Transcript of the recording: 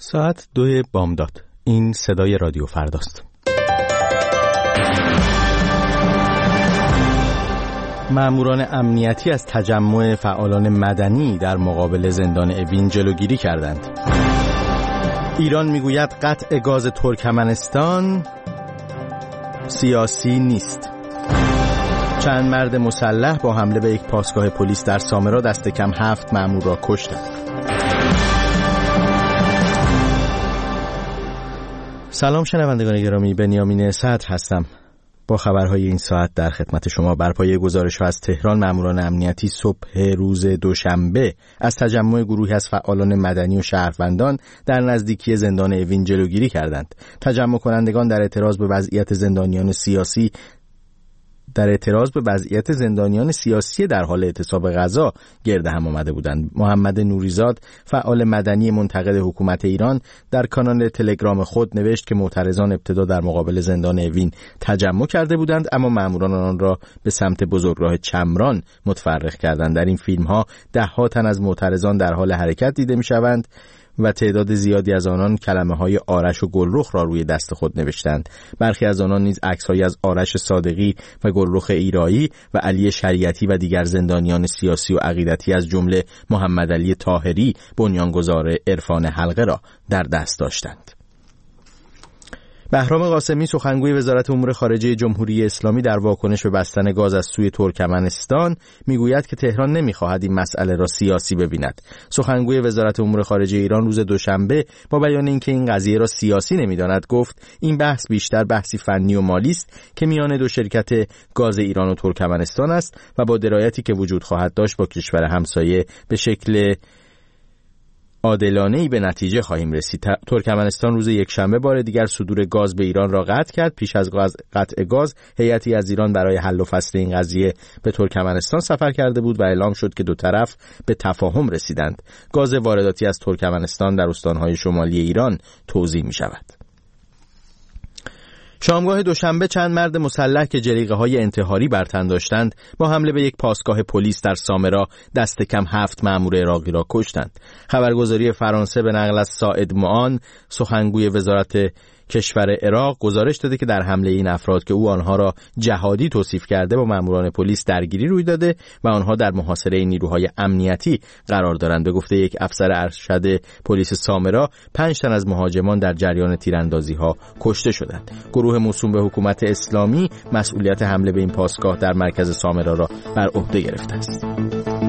ساعت 2 بامداد. این صدای رادیو فرداست. ماموران امنیتی از تجمع فعالان مدنی در مقابل زندان اوین جلوگیری کردند. ایران میگوید قطع گاز ترکمنستان سیاسی نیست. چند مرد مسلح با حمله به یک پاسگاه پلیس در سامرا دست کم 7 مامور را کشتند. سلام شنوندگان گرامی، بنیامین صدر هستم. با خبرهای این ساعت در خدمت شما. بر پایه گزارش از تهران، ماموران امنیتی صبح روز دوشنبه از تجمع گروهی از فعالان مدنی و شهروندان در نزدیکی زندان اوین جلوگیری کردند. تجمع کنندگان در اعتراض به وضعیت زندانیان سیاسی در حال اعتصاب غذا گرد هم آمده بودند. محمد نوریزاد، فعال مدنی منتقد حکومت ایران، در کانال تلگرام خود نوشت که معترضان ابتدا در مقابل زندان اوین تجمع کرده بودند، اما ماموران آن را به سمت بزرگراه چمران متفرق کردند. در این فیلم ها 10 تن از معترضان در حال حرکت دیده می شوند و تعداد زیادی از آنان کلمه‌های آرش و گلرخ را روی دست خود نوشتند. برخی از آنان نیز عکس‌هایی از آرش صادقی و گلرخ ایرایی و علی شریعتی و دیگر زندانیان سیاسی و عقیدتی از جمله محمد علی طاهری، بنیانگذار عرفان حلقه را در دست داشتند. بهرام قاسمی، سخنگوی وزارت امور خارجه جمهوری اسلامی، در واکنش به بستن گاز از سوی ترکمنستان میگوید که تهران نمیخواهد این مسئله را سیاسی ببیند. سخنگوی وزارت امور خارجه ایران روز دوشنبه با بیان اینکه این قضیه را سیاسی نمیداند گفت این بحث بیشتر بحثی فنی و مالی است که میان دو شرکت گاز ایران و ترکمنستان است و با درایتی که وجود خواهد داشت با کشور همسایه به شکل عادلانه‌ای به نتیجه خواهیم رسید. ترکمنستان روز یکشنبه بار دیگر صدور گاز به ایران را قطع کرد. پیش از قطع گاز، هیئتی از ایران برای حل و فصل این قضیه به ترکمنستان سفر کرده بود و اعلام شد که دو طرف به تفاهم رسیدند. گاز وارداتی از ترکمنستان در استان‌های شمالی ایران توزیع می‌شود. شامگاه دوشنبه چند مرد مسلح که جلیقه‌های انتحاری بر تن داشتند با حمله به یک پاسگاه پلیس در سامرا دست کم 7 مأمور عراقی را کشتند. خبرگزاری فرانسه به نقل از ساعد معان، سخنگوی وزارت کشور عراق، گزارش داده که در حمله این افراد که او آنها را جهادی توصیف کرده با ماموران پلیس درگیری روی داده و آنها در محاصره نیروهای امنیتی قرار دارند. به گفته یک افسر ارشد پلیس سامرا، 5 تن از مهاجمان در جریان تیراندازی‌ها کشته شدند. گروه موسوم به حکومت اسلامی مسئولیت حمله به این پاسگاه در مرکز سامرا را بر عهده گرفته است.